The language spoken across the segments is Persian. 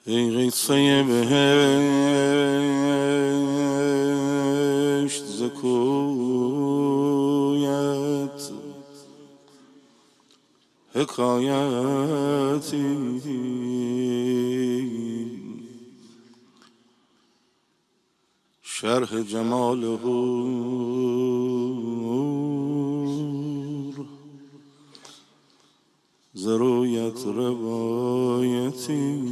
ای قصه بهشت ز کویت حکایتی شرح جمال حور ز رویت روایتی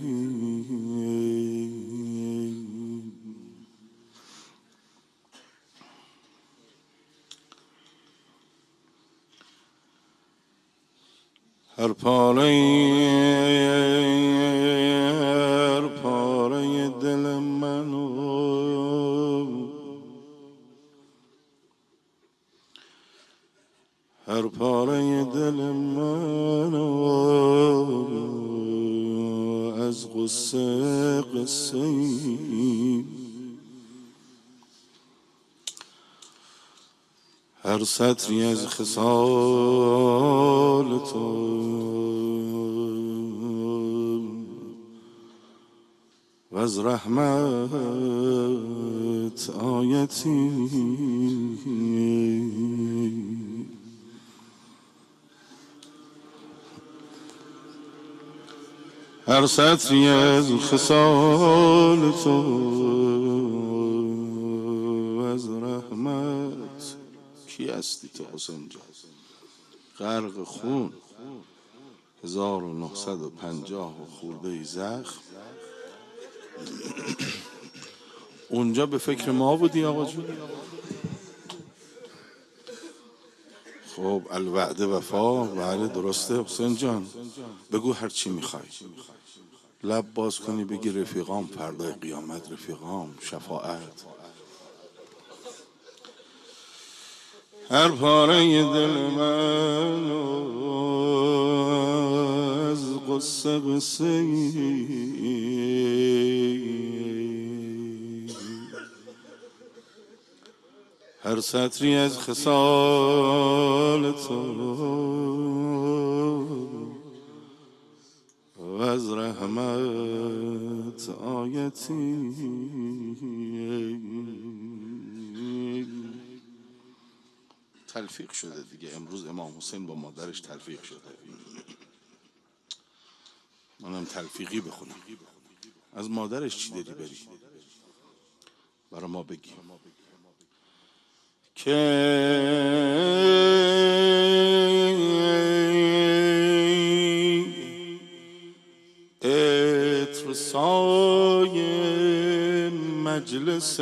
هر پاره دل منو هر پاره دل منو از قصه قصه‌ای هر سطری از خصال تو و از رحمت آیتی هر سطری از خصال تو و از رحمت. کی هستی تو حسین جان؟ غرق خون 1950 خورده زخم. اونجا به فکر ما بودی آقا جون؟ خب الوعده وفا. بله درسته حسین جان، بگو هر چی میخوای. لب باز کنی بگی رفیقام فردای قیامت، رفیقام شفاعت. هر پاره دل من از قصه هر سطری از خصال تو و از رحمت آیتی. تلفیق شده دیگه امروز. امام حسین با مادرش تلفیق شده. منم تلفیقی بخونم. از مادرش چی داری بری؟ برا ما بگی که عطر سای مجلس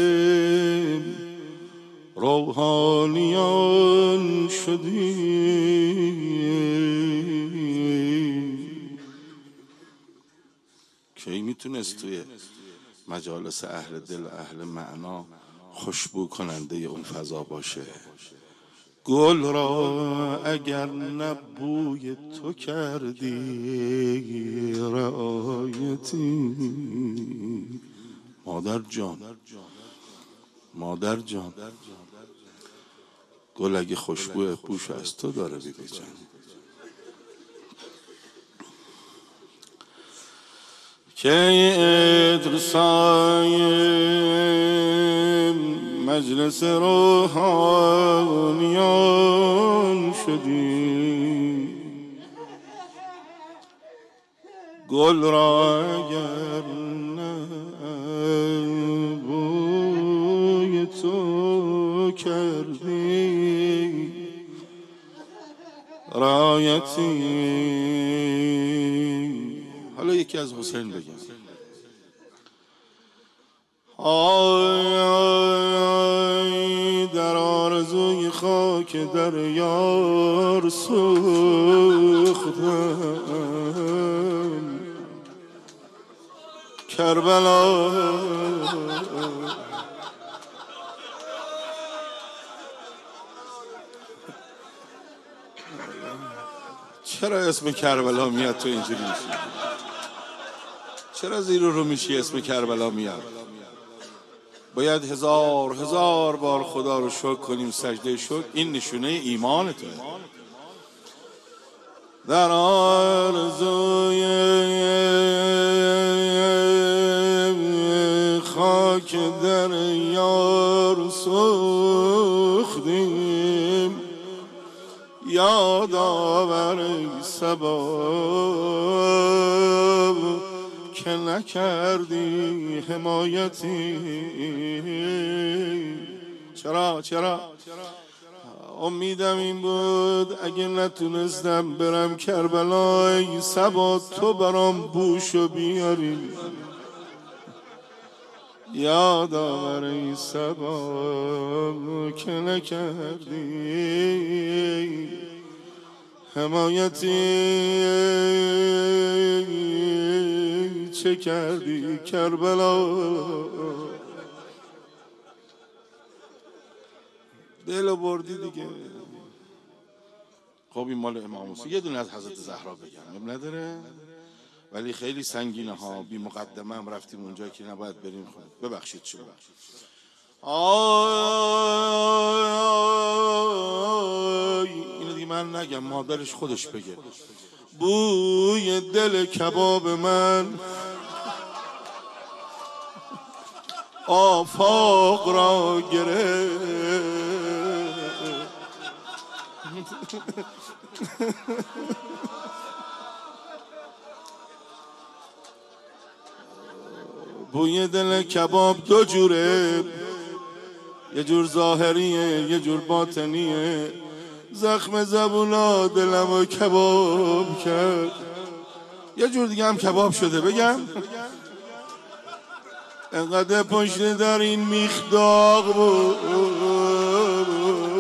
روحانیان شدی. کی میتونست توی مجالس اهل دل و اهل معنا خوشبو کننده اون فضا باشه؟ گل را اگر نبوی تو کردی رعایتی. مادر جان، مادر جان، گل اگه خوشبو بوش از تو داره بیبی جان. که ادرسای مجلس روحانیان شدی. گل را اگر نبوی تو کردی رایتی. حالا یکی از حسین بگم. آی در آرزوی خاک در یار سوختم کربلا. چرا اسم کربلا میاد تو اینجوری میشی؟ چرا زیر رو میشی اسم کربلا میاد؟ باید هزار بار خدا رو شکر کنیم، سجده شکر. این نشونه ایمانته. در آرزوی که در یار سوختیم، یادآور ای صبا که نکردی حمایتی. چرا امیدم این بود اگه نتونستم برم کربلا ای صبا تو برام بوشو بیاری. یادآور ای صبا که نکردی حمایتی. چه کردی کربلا؟ دلو بردی دیگه. خب این مال امام حسین. یه دونه از حضرت زهرا بگم نداره، ولی خیلی سنگینه ها. بی مقدمه هم رفتیم اونجا که نباید بریم. خب ببخشید. چه ببخشید. اینو دیگه من نگم، مادرش خودش بگه. بوی دل کباب من آفاق را گرفت. بوی دل کباب دو جوره، یه جور ظاهریه یه جور باطنیه. زخم زبونا دلمو کباب کرد. یه جور دیگه هم کباب شده بگم. انقدر پشت در این میخ داغ بود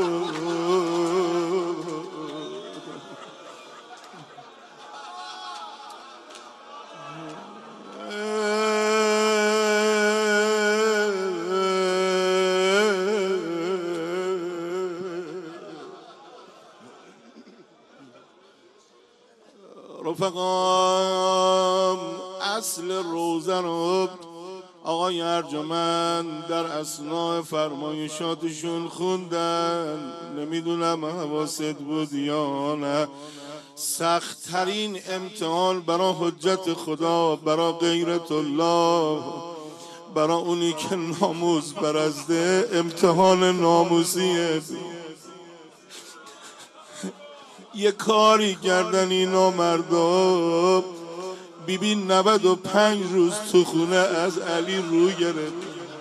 رفقام. اصل روزه رو آقای ارجمند در اثناء فرمایشاتشون خوندن. نمیدونم حواست بود یا نه. سخت‌ترین امتحان برای حجت خدا، برای غیرت الله، برای اونی که ناموس برزده، امتحان ناموسیه. یه کاری کردن اینا مردم. بیبین 95 روز تو خونه از علی رو گرفت.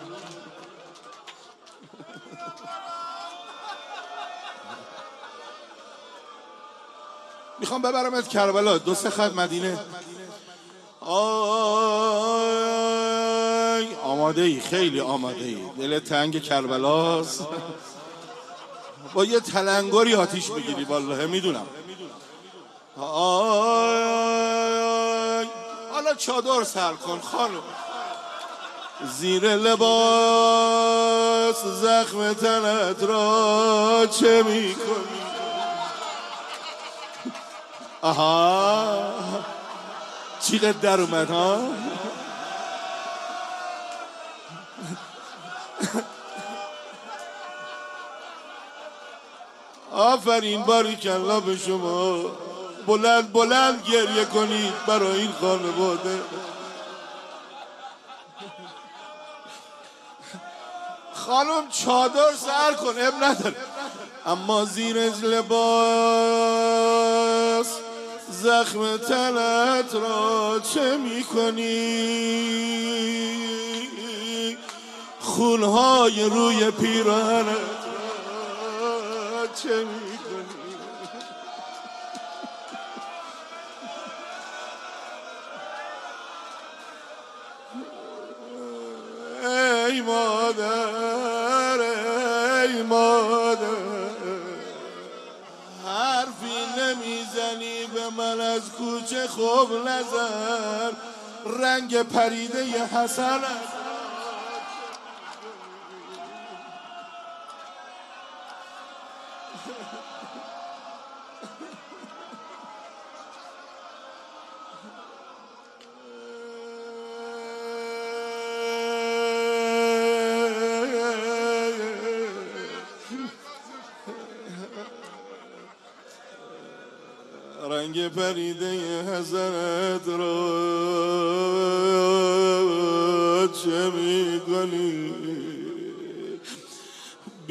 میخوام ببرمت کربلا، 2-3 خط مدینه. آماده ای؟ خیلی آماده ای. دل تنگ کربلاست. با یه تلنگری آتیش بگیری والله میدونم. حالا چادر سر کن خانم. زیر لباس زخم تنت را چه میکنی؟ آها چیغت در اومد ها. آفرین، باریکالله به شما. بلند بلند گریه کنید برای این خانواده. خانم چادر سر کن، اب نداره. اما زیر لباس زخم تنت را چه میکنی؟ خونهای روی پیراهنت را چه میکنی؟ ای مادر، ای مادر، حرفی نمیزنی به من از کوچه خوب نظر. رنگ پریده ی حسن رنگ پریده حضرت را چه میکنی؟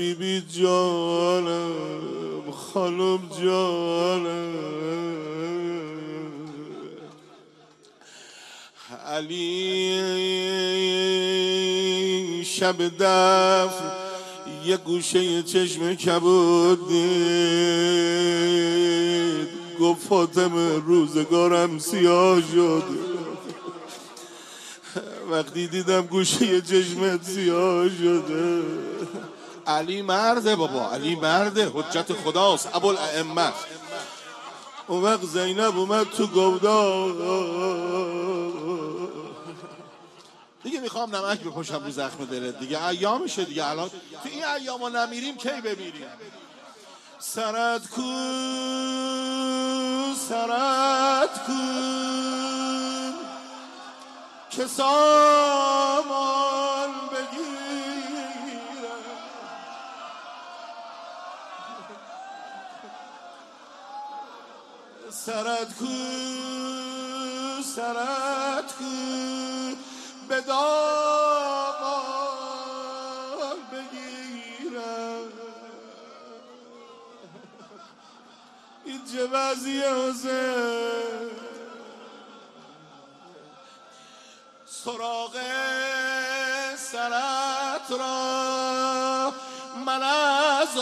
بیبی جانم، خانم جانم. علی شب دفن یه گوشه چشم کبود دید، گفت فاطمه روزگارم سیاه شد. وقتی دیدم گوشه چشمت سیاه شده. علی مرده بابا، علی مرده، حجت خداست، ابوالائمه. اون وقت زینب اومد تو گودال. دیگه میخوام نمک بپاشم رو زخم دلت دیگه، ایامشه دیگه. الان تو این ایامو نمیریم کی بمیریم؟ سرت کو، سرت کو که سامان بگیرم. سرت کو، سرت کو به دامان بگیرم. این چه وضعیه حسین؟ سراغ سرت را من از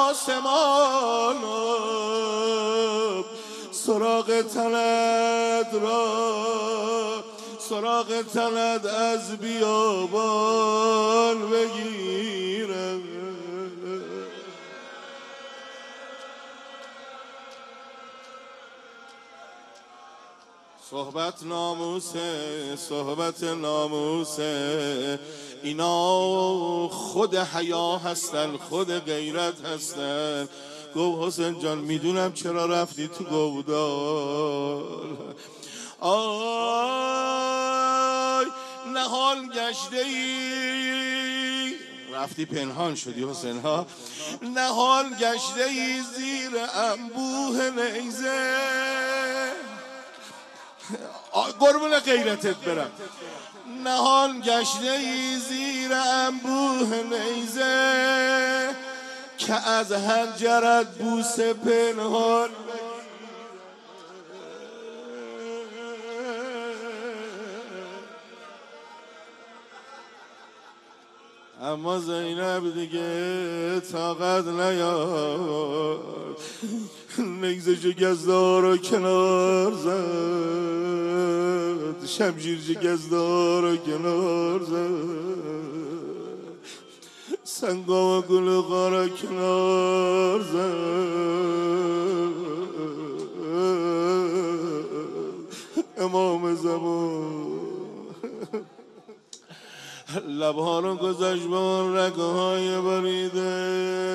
آسمانم، سراغ تنت را، سراغ تنت از بیابان بگیرم. صحبت ناموسه، صحبت ناموسه، اینا خود حیا هستن، خود غیرت هستن. گفت حسین جان میدونم چرا رفتی تو گودال. آی نهال گشته ای، رفتی پنهان شدی حسین ها. نهال گشته ای زیر انبوه نیزه، قربون غیرتت برم. نهان گشته ای زیر انبوه نیزه، که از حنجرت بوسه پنهان. اما زینب دیگه طاقت نیاد، نیزه شکستار رو کنار زد، شمشیر شکستار رو کنار زد، سنگام گلوغا رو کنار زد. امام زمان لبها رو گذاشت به اون رگه های بریده.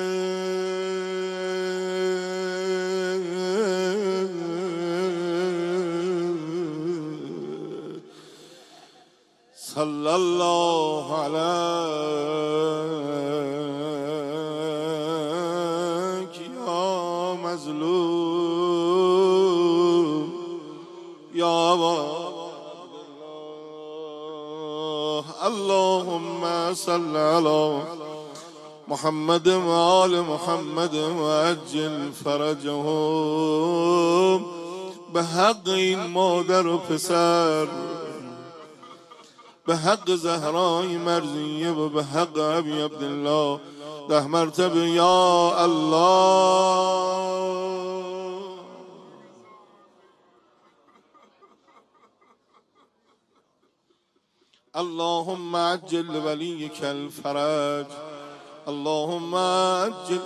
صلی الله علیک یا مظلوم یا ابا. اللهم صل على محمد و آل محمد و عجل فرجهم. به حق این مادر و پسر، به حق زهرای مرضیه و به حق ابی عبدالله 10 مرتبه یا الله. اللهم عجل لوليك الفرج، اللهم عجل،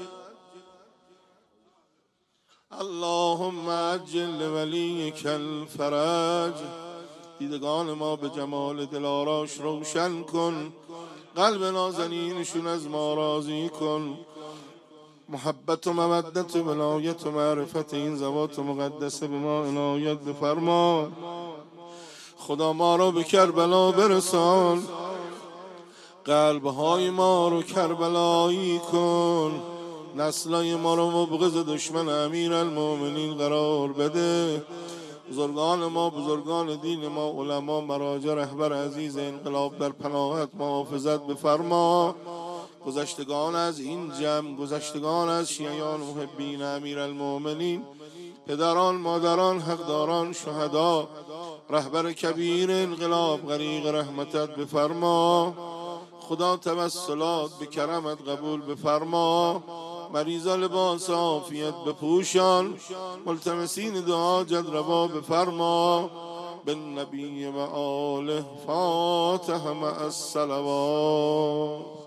اللهم عجل لوليك الفرج. دیدگان ما به جمال دلاراش روشن کن، قلب نازنینشون از ما راضی کن. محبت و مودت و ولایت و معرفت این ذوات مقدسه به ما عنایت بفرما. خدا ما رو به کربلا برسان، قلبهای ما رو کربلایی کن. نسلای ما رو مبغض دشمن امیر المؤمنین قرار بده. بزرگان ما، بزرگان دین ما، علما، مراجع، رهبر عزیز انقلاب در پناهت محافظت بفرما. گذشتگان از این جمع، گذشتگان از شیعیان محبین امیرالمؤمنین، پدران، مادران، حقداران، شهدا، رهبر کبیر انقلاب غریق رحمتت بفرما. خدا توسلات به کرمت قبول بفرما. مریضا لباس عافیت بپوشان، ملتمسین دعا جدروا بفرما. بالنبی و آله فاتح مع الصلوات.